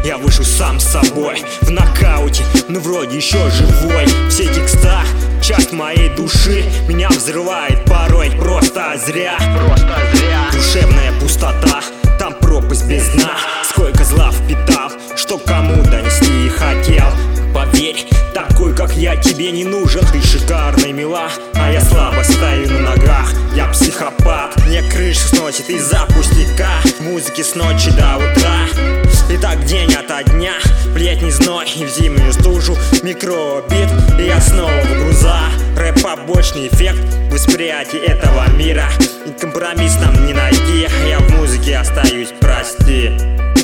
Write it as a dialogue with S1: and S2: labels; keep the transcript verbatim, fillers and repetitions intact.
S1: Я выжил сам с собой в нокауте, но вроде еще живой. Все текста — часть моей души, меня взрывает порой просто зря. Просто зря. Душевная пустота, там пропасть без дна. Сколько зла впитал, что кому донести хотел. Поверь, такой как я тебе не нужен. Ты шикарная, мила, а я слабо стою на ногах. Я психопат, мне крышу сносит из-за пустяка. Музыки с ночи до утра. И так день ото дня, в летний зной и в зимнюю стужу. Микробит, и я снова в груза. Рэп — побочный эффект восприятия этого мира. И компромисс нам не найти, я в музыке остаюсь, прости.